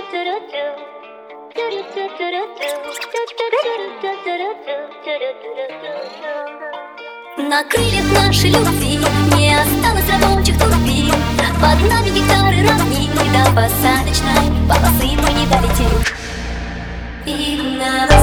На крыльях нашей любви не осталось рабочих турбин. Под нами гектары равнин, до посадочной полосы мы не долетим. И на